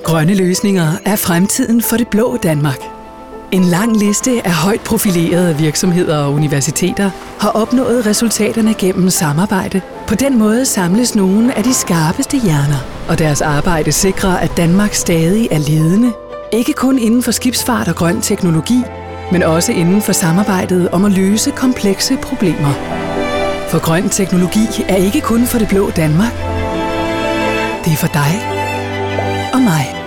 Grønne løsninger er fremtiden for det blå Danmark. En lang liste af højt profilerede virksomheder og universiteter har opnået resultaterne gennem samarbejde. På den måde samles nogle af de skarpeste hjerner, og deres arbejde sikrer, at Danmark stadig er ledende. Ikke kun inden for skibsfart og grøn teknologi, men også inden for samarbejdet om at løse komplekse problemer. For grøn teknologi er ikke kun for det blå Danmark. Det er for dig og mig.